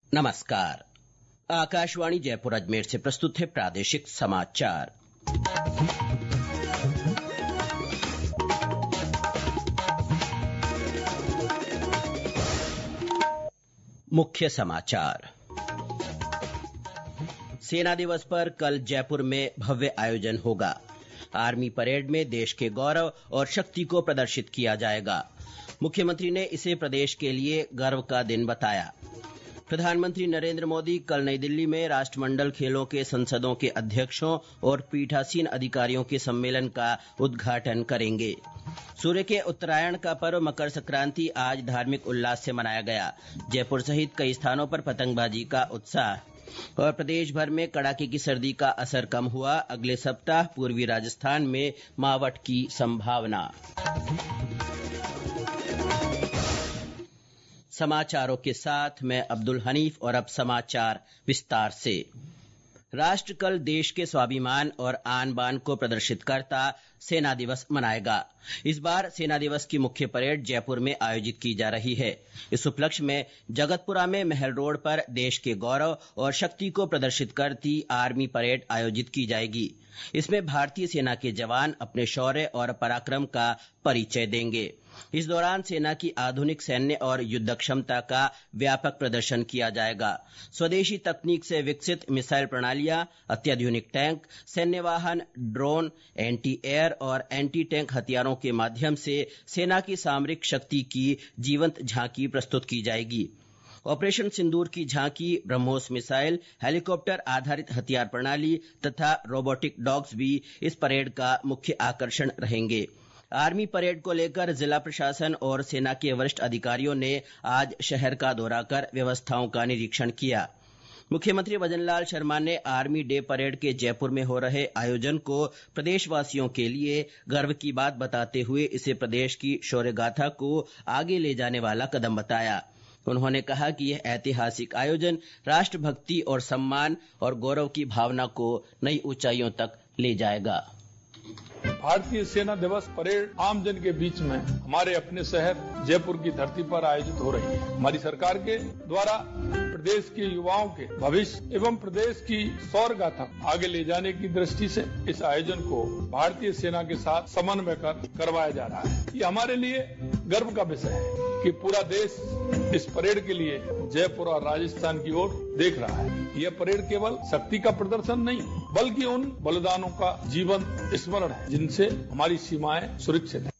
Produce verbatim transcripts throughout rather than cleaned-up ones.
नमस्कार। आकाशवाणी जयपुर अजमेर से प्रस्तुत है प्रादेशिक समाचार। मुख्य समाचार। सेना दिवस पर कल जयपुर में भव्य आयोजन होगा। आर्मी परेड में देश के गौरव और शक्ति को प्रदर्शित किया जाएगा। मुख्यमंत्री ने इसे प्रदेश के लिए गर्व का दिन बताया। प्रधानमंत्री नरेंद्र मोदी कल नई दिल्ली में राष्ट्रमंडल खेलों के संसदों के अध्यक्षों और पीठासीन अधिकारियों के सम्मेलन का उद्घाटन करेंगे। सूर्य के उत्तरायण का पर्व मकर संक्रांति आज धार्मिक उल्लास से मनाया गया। जयपुर सहित कई स्थानों पर पतंगबाजी का उत्साह और प्रदेश भर में कड़ाके की सर्दी का असर कम हुआ। अगले सप्ताह पूर्वी राजस्थान में मावठ की संभावना। समाचारों के साथ मैं अब्दुल हनीफ और अब समाचार विस्तार से। राष्ट्र कल देश के स्वाभिमान और आन बान को प्रदर्शित करता सेना दिवस मनाएगा। इस बार सेना दिवस की मुख्य परेड जयपुर में आयोजित की जा रही है। इस उपलक्ष्य में जगतपुरा में महल रोड पर देश के गौरव और शक्ति को प्रदर्शित करती आर्मी परेड आयोजित की जाएगी। इसमें भारतीय सेना के जवान अपने शौर्य और पराक्रम का परिचय देंगे। इस दौरान सेना की आधुनिक सैन्य और युद्ध क्षमता का व्यापक प्रदर्शन किया जाएगा। स्वदेशी तकनीक से विकसित मिसाइल प्रणालियां, अत्याधुनिक टैंक, सैन्य वाहन, ड्रोन, एंटी एयर और एंटी टैंक हथियारों के माध्यम से सेना की सामरिक शक्ति की जीवंत झांकी प्रस्तुत की जाएगी। ऑपरेशन सिंदूर की झांकी, ब्रह्मोस मिसाइल, हेलीकॉप्टर आधारित हथियार प्रणाली तथा रोबोटिक डॉग्स भी इस परेड का मुख्य आकर्षण रहेंगे। आर्मी परेड को लेकर जिला प्रशासन और सेना के वरिष्ठ अधिकारियों ने आज शहर का दौरा कर व्यवस्थाओं का निरीक्षण किया। मुख्यमंत्री भजनलाल शर्मा ने आर्मी डे परेड के जयपुर में हो रहे आयोजन को प्रदेशवासियों के लिए गर्व की बात बताते हुए इसे प्रदेश की शौर्यगाथा को आगे ले जाने वाला कदम बताया। उन्होंने कहा कि यह ऐतिहासिक आयोजन राष्ट्रभक्ति और सम्मान और गौरव की भावना को नई ऊंचाइयों तक ले जाएगा। भारतीय सेना दिवस परेड आम जन के बीच में हमारे अपने शहर जयपुर की धरती पर आयोजित हो रही है। हमारी सरकार के द्वारा प्रदेश के युवाओं के भविष्य एवं प्रदेश की शौर्य गाथा आगे ले जाने की दृष्टि से इस आयोजन को भारतीय सेना के साथ समन्वय कर करवाया जा रहा है। ये हमारे लिए गर्व का विषय है कि पूरा देश इस परेड के लिए जयपुर और राजस्थान की ओर देख रहा है। यह परेड केवल शक्ति का प्रदर्शन नहीं बल्कि उन बलिदानों का जीवन स्मरण है जिनसे हमारी सीमाएं सुरक्षित हैं।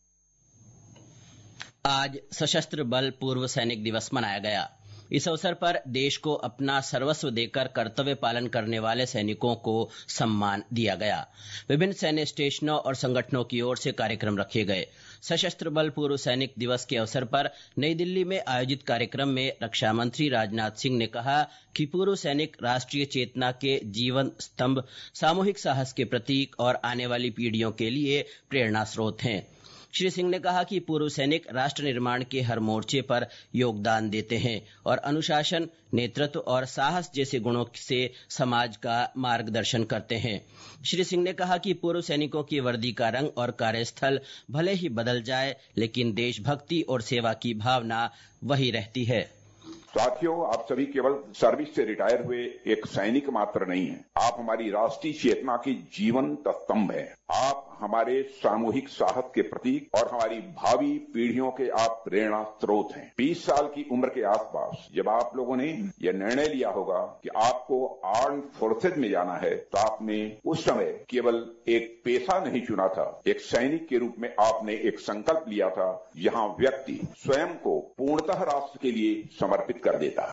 आज सशस्त्र बल पूर्व सैनिक दिवस मनाया गया। इस अवसर पर देश को अपना सर्वस्व देकर कर्तव्य पालन करने वाले सैनिकों को सम्मान दिया गया। विभिन्न सैन्य स्टेशनों और संगठनों की ओर से कार्यक्रम रखे गए। सशस्त्र बल पूर्व सैनिक दिवस के अवसर पर नई दिल्ली में आयोजित कार्यक्रम में रक्षा मंत्री राजनाथ सिंह ने कहा कि पूर्व सैनिक राष्ट्रीय चेतना के जीवन स्तंभ, सामूहिक साहस के प्रतीक और आने वाली पीढ़ियों के लिए प्रेरणा स्रोत हैं। श्री सिंह ने कहा कि पूर्व सैनिक राष्ट्र निर्माण के हर मोर्चे पर योगदान देते हैं और अनुशासन, नेतृत्व और साहस जैसे गुणों से समाज का मार्गदर्शन करते हैं। श्री सिंह ने कहा कि पूर्व सैनिकों की वर्दी का रंग और कार्यस्थल भले ही बदल जाए, लेकिन देशभक्ति और सेवा की भावना वही रहती है। साथियों, आप सभी केवल सर्विस से रिटायर हुए एक सैनिक मात्र नहीं हैं। आप हमारी राष्ट्रीय चेतना की जीवंत स्तंभ हैं। आप हमारे सामूहिक साहस के प्रतीक और हमारी भावी पीढ़ियों के आप प्रेरणा स्रोत हैं। बीस साल की उम्र के आसपास जब आप लोगों ने यह निर्णय लिया होगा कि आपको आर्म्ड फोर्सेज में जाना है, तो आपने उस समय केवल एक पेशा नहीं चुना था, एक सैनिक के रूप में आपने एक संकल्प लिया था जहां व्यक्ति स्वयं को पूर्णतः राष्ट्र के लिए समर्पित कर देता।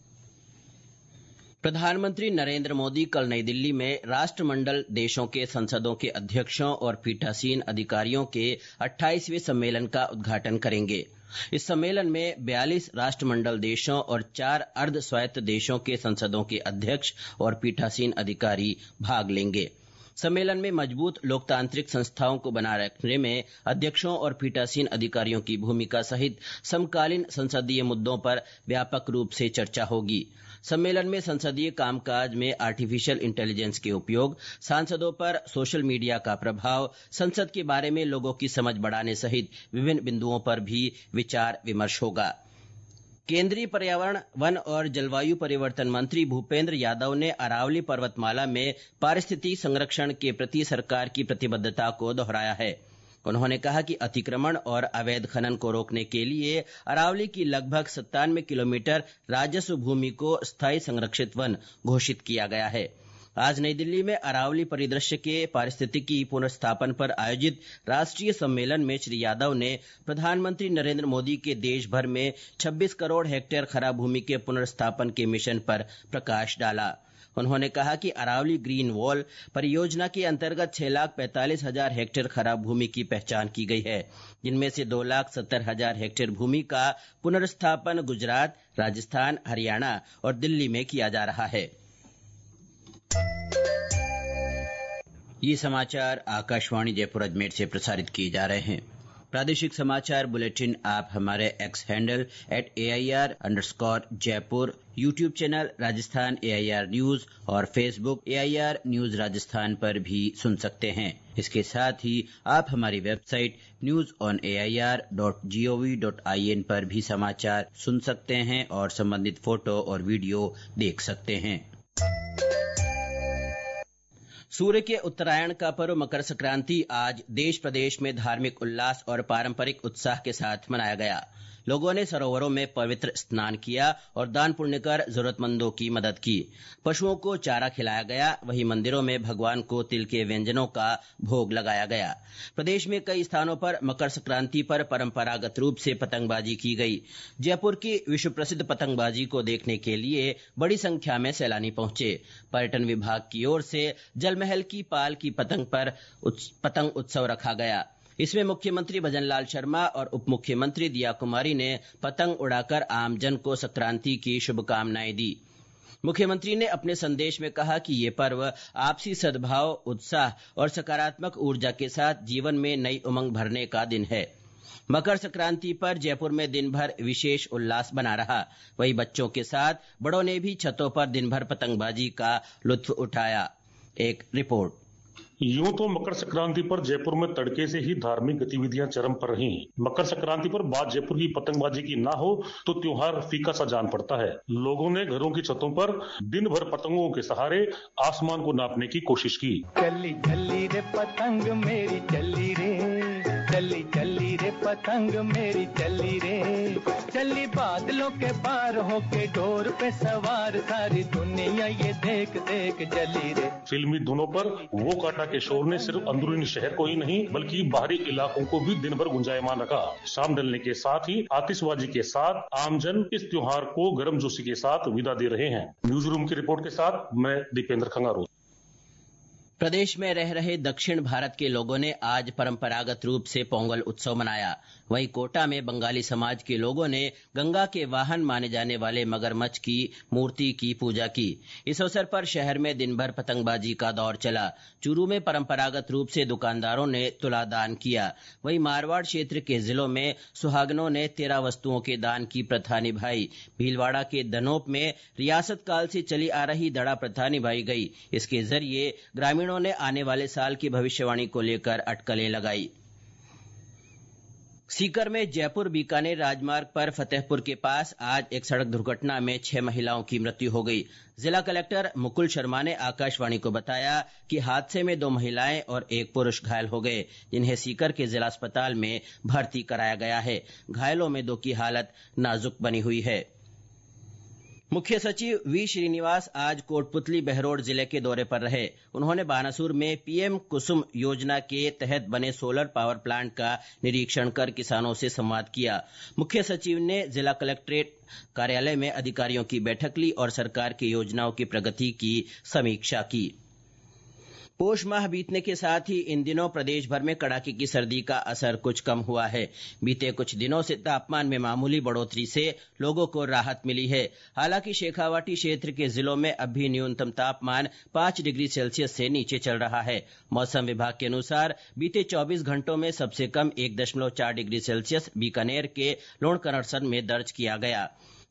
प्रधानमंत्री नरेंद्र मोदी कल नई दिल्ली में राष्ट्रमंडल देशों के संसदों के अध्यक्षों और पीठासीन अधिकारियों के अट्ठाईसवें सम्मेलन का उद्घाटन करेंगे। इस सम्मेलन में बयालीस राष्ट्रमंडल देशों और चार अर्ध स्वायत्त देशों के संसदों के अध्यक्ष और पीठासीन अधिकारी भाग लेंगे। सम्मेलन में मजबूत लोकतांत्रिक संस्थाओं को बनाए रखने में अध्यक्षों और पीठासीन अधिकारियों की भूमिका सहित समकालीन संसदीय मुद्दों पर व्यापक रूप से चर्चा होगी। सम्मेलन में संसदीय कामकाज में आर्टिफिशियल इंटेलिजेंस के उपयोग, सांसदों पर सोशल मीडिया का प्रभाव, संसद के बारे में लोगों की समझ बढ़ाने सहित विभिन्न बिंदुओं पर भी विचार विमर्श होगा। केंद्रीय पर्यावरण, वन और जलवायु परिवर्तन मंत्री भूपेंद्र यादव ने अरावली पर्वतमाला में पारिस्थितिकी संरक्षण के प्रति सरकार की प्रतिबद्धता को दोहराया है। उन्होंने कहा कि अतिक्रमण और अवैध खनन को रोकने के लिए अरावली की लगभग सत्तानवे किलोमीटर राजस्व भूमि को स्थायी संरक्षित वन घोषित किया गया है। आज नई दिल्ली में अरावली परिदृश्य के पारिस्थितिकी पुनर्स्थापन पर आयोजित राष्ट्रीय सम्मेलन में श्री यादव ने प्रधानमंत्री नरेंद्र मोदी के देश भर में छब्बीस करोड़ हेक्टेयर खराब भूमि के पुनर्स्थापन के मिशन पर प्रकाश डाला। उन्होंने कहा कि अरावली ग्रीन वॉल परियोजना के अंतर्गत छह लाख पैंतालीस हजार हेक्टेयर खराब भूमि की पहचान की गई है, जिनमें से दो लाख सत्तर हजार हेक्टेयर भूमि का पुनर्स्थापन गुजरात, राजस्थान, हरियाणा और दिल्ली में किया जा रहा है। ये समाचार आकाशवाणी जयपुर अजमेर से प्रसारित किए जा रहे हैं। प्रादेशिक समाचार बुलेटिन आप हमारे X handle at A I R underscore Jaipur, YouTube channel Rajasthan A I R news और Facebook A I R news Rajasthan पर भी सुन सकते हैं। इसके साथ ही आप हमारी website news on A I R dot G O V dot I N पर भी समाचार सुन सकते हैं और संबंधित फोटो और वीडियो देख सकते हैं। सूर्य के उत्तरायण का पर्व मकर संक्रांति आज देश प्रदेश में धार्मिक उल्लास और पारंपरिक उत्साह के साथ मनाया गया। लोगों ने सरोवरों में पवित्र स्नान किया और दान पुण्य कर जरूरतमंदों की मदद की। पशुओं को चारा खिलाया गया, वहीं मंदिरों में भगवान को तिल के व्यंजनों का भोग लगाया गया। प्रदेश में कई स्थानों पर मकर संक्रांति पर परंपरागत रूप से पतंगबाजी की गई। जयपुर की विश्व प्रसिद्ध पतंगबाजी को देखने के लिए बड़ी संख्या में सैलानी पहुंचे। पर्यटन विभाग की ओर से जलमहल की पाल की पतंग पर पतंग उत्सव रखा गया। इसमें मुख्यमंत्री भजनलाल शर्मा और उप मुख्यमंत्री दिया कुमारी ने पतंग उड़ाकर आमजन को संक्रांति की शुभकामनाएं दी। मुख्यमंत्री ने अपने संदेश में कहा कि ये पर्व आपसी सद्भाव, उत्साह और सकारात्मक ऊर्जा के साथ जीवन में नई उमंग भरने का दिन है। मकर संक्रांति पर जयपुर में दिन भर विशेष उल्लास बना रहा। वहीं बच्चों के साथ बड़ों ने भी छतों पर दिन भर पतंगबाजी का लुत्फ उठाया। एक रिपोर्ट। यूं तो मकर संक्रांति पर जयपुर में तड़के से ही धार्मिक गतिविधियां चरम पर रही। मकर संक्रांति पर बात जयपुर की पतंगबाजी की ना हो तो त्योहार फीका सा जान पड़ता है। लोगों ने घरों की छतों पर दिन भर पतंगों के सहारे आसमान को नापने की कोशिश की। चली चली रे पतंग मेरी चली रे, चली चली रे पतंग मेरी चली रे, चली बादलों के पार होके डोर पे सवार, सारी दुनिया ये देख देख चली रे। फिल्मी धुनों पर वो काटा के शोर ने सिर्फ अंदरूनी शहर को ही नहीं बल्कि बाहरी इलाकों को भी दिन भर गुंजायमान रखा। शाम ढलने के साथ ही आतिशबाजी के साथ आमजन इस त्योहार को गर्मजोशी के साथ विदा दे रहे हैं। न्यूज रूम की रिपोर्ट के साथ मैं दीपेंद्र खंगारू। प्रदेश में रह रहे दक्षिण भारत के लोगों ने आज परंपरागत रूप से पोंगल उत्सव मनाया। वहीं कोटा में बंगाली समाज के लोगों ने गंगा के वाहन माने जाने वाले मगरमच्छ की मूर्ति की पूजा की। इस अवसर पर शहर में दिन भर पतंगबाजी का दौर चला। चूरू में परंपरागत रूप से दुकानदारों ने तुलादान किया। वहीं मारवाड़ क्षेत्र के जिलों में सुहागनों ने तेरह वस्तुओं के दान की प्रथा निभाई। भीलवाड़ा के दनोप में रियासत काल से चली आ रही दड़ा प्रथा निभाई गई। इसके जरिए ग्रामीणों ने आने वाले साल की भविष्यवाणी को लेकर अटकलें लगाई। सीकर में जयपुर बीकानेर राजमार्ग पर फतेहपुर के पास आज एक सड़क दुर्घटना में छह महिलाओं की मृत्यु हो गई। जिला कलेक्टर मुकुल शर्मा ने आकाशवाणी को बताया कि हादसे में दो महिलाएं और एक पुरुष घायल हो गए, जिन्हें सीकर के जिला अस्पताल में भर्ती कराया गया है। घायलों में दो की हालत नाजुक बनी हुई है। मुख्य सचिव वी श्रीनिवास आज कोटपुतली बहरोड जिले के दौरे पर रहे। उन्होंने बानासुर में पीएम कुसुम योजना के तहत बने सोलर पावर प्लांट का निरीक्षण कर किसानों से संवाद किया। मुख्य सचिव ने जिला कलेक्ट्रेट कार्यालय में अधिकारियों की बैठक ली और सरकार की योजनाओं की प्रगति की समीक्षा की। पोष माह बीतने के साथ ही इन दिनों प्रदेश भर में कड़ाके की सर्दी का असर कुछ कम हुआ है। बीते कुछ दिनों से तापमान में मामूली बढ़ोतरी से लोगों को राहत मिली है। हालांकि शेखावाटी क्षेत्र के जिलों में अब भी न्यूनतम तापमान पाँच डिग्री सेल्सियस से नीचे चल रहा है। मौसम विभाग के अनुसार बीते चौबीस घंटों में सबसे कम एक दशमलव चार डिग्री सेल्सियस बीकानेर के लोणकरणसर में दर्ज किया गया।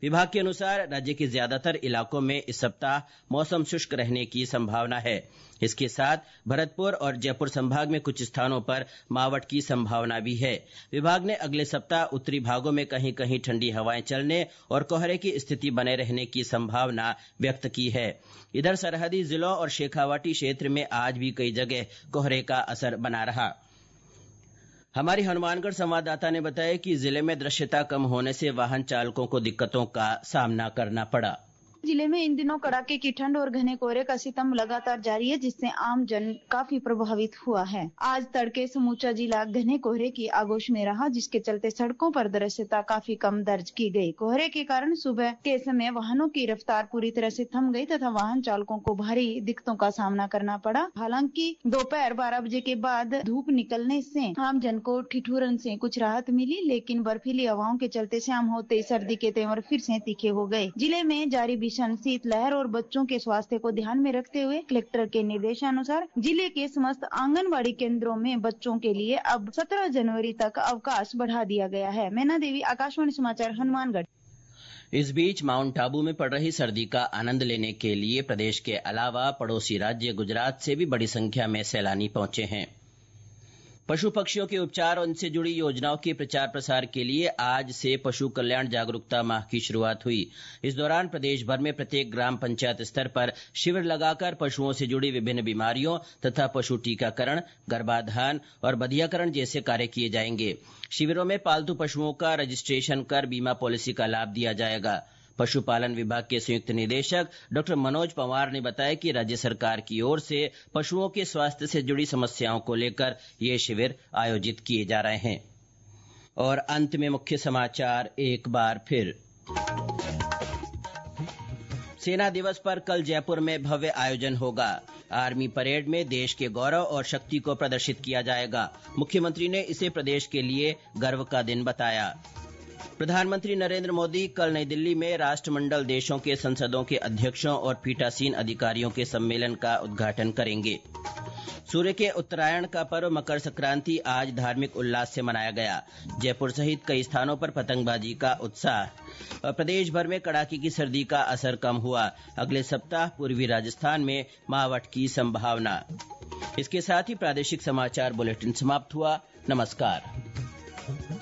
विभाग के अनुसार राज्य के ज्यादातर इलाकों में इस सप्ताह मौसम शुष्क रहने की संभावना है। इसके साथ भरतपुर और जयपुर संभाग में कुछ स्थानों पर मावठ की संभावना भी है। विभाग ने अगले सप्ताह उत्तरी भागों में कहीं कहीं ठंडी हवाएं चलने और कोहरे की स्थिति बने रहने की संभावना व्यक्त की है। इधर सरहदी जिलों और शेखावाटी क्षेत्र में आज भी कई जगह कोहरे का असर बना रहा। हमारी हनुमानगढ़ संवाददाता ने बताया कि जिले में दृश्यता कम होने से वाहन चालकों को दिक्कतों का सामना करना पड़ा। जिले में इन दिनों कड़ाके की ठंड और घने कोहरे का सितम लगातार जारी है, जिससे आम जन काफी प्रभावित हुआ है। आज तड़के समूचा जिला घने कोहरे की आगोश में रहा, जिसके चलते सड़कों पर दृश्यता काफी कम दर्ज की गई। कोहरे के कारण सुबह के समय वाहनों की रफ्तार पूरी तरह से थम गई तथा वाहन चालकों को भारी दिक्कतों का सामना करना पड़ा। हालांकि दोपहर बारह बजे के बाद धूप निकलने से आम जन को ठिठुरन से कुछ राहत मिली, लेकिन बर्फीली हवाओं के चलते शाम होते सर्दी के तेवर फिर से तीखे हो गए। जिले में जारी शीतलहर और बच्चों के स्वास्थ्य को ध्यान में रखते हुए कलेक्टर के निर्देशानुसार जिले के समस्त आंगनबाड़ी केंद्रों में बच्चों के लिए अब सत्रह जनवरी तक अवकाश बढ़ा दिया गया है। मैना देवी, आकाशवाणी समाचार, हनुमानगढ़। इस बीच माउंट आबू में पड़ रही सर्दी का आनंद लेने के लिए प्रदेश के अलावा पड़ोसी राज्य गुजरात से भी बड़ी संख्या में सैलानी पहुंचे हैं। पशु पक्षियों के उपचार और इनसे जुड़ी योजनाओं के प्रचार प्रसार के लिए आज से पशु कल्याण जागरूकता माह की शुरुआत हुई। इस दौरान प्रदेश भर में प्रत्येक ग्राम पंचायत स्तर पर शिविर लगाकर पशुओं से जुड़ी विभिन्न बीमारियों तथा पशु टीकाकरण, गर्भाधान और बधियाकरण जैसे कार्य किए जाएंगे। शिविरों में पालतू पशुओं का रजिस्ट्रेशन कर बीमा पॉलिसी का लाभ दिया जाएगा। पशुपालन विभाग के संयुक्त निदेशक डॉक्टर मनोज पंवार ने बताया कि राज्य सरकार की ओर से पशुओं के स्वास्थ्य से जुड़ी समस्याओं को लेकर ये शिविर आयोजित किए जा रहे हैं। और अंत में मुख्य समाचार एक बार फिर। सेना दिवस पर कल जयपुर में भव्य आयोजन होगा। आर्मी परेड में देश के गौरव और शक्ति को प्रदर्शित किया जाएगा। मुख्यमंत्री ने इसे प्रदेश के लिए गर्व का दिन बताया। प्रधानमंत्री नरेंद्र मोदी कल नई दिल्ली में राष्ट्रमंडल देशों के संसदों के अध्यक्षों और पीठासीन अधिकारियों के सम्मेलन का उद्घाटन करेंगे। सूर्य के उत्तरायण का पर्व मकर संक्रांति आज धार्मिक उल्लास से मनाया गया। जयपुर सहित कई स्थानों पर पतंगबाजी का उत्साह। और प्रदेश भर में कड़ाके की सर्दी का असर कम हुआ। अगले सप्ताह पूर्वी राजस्थान में मावठ की संभावना। इसके साथ ही प्रादेशिक समाचार बुलेटिन समाप्त हुआ। नमस्कार।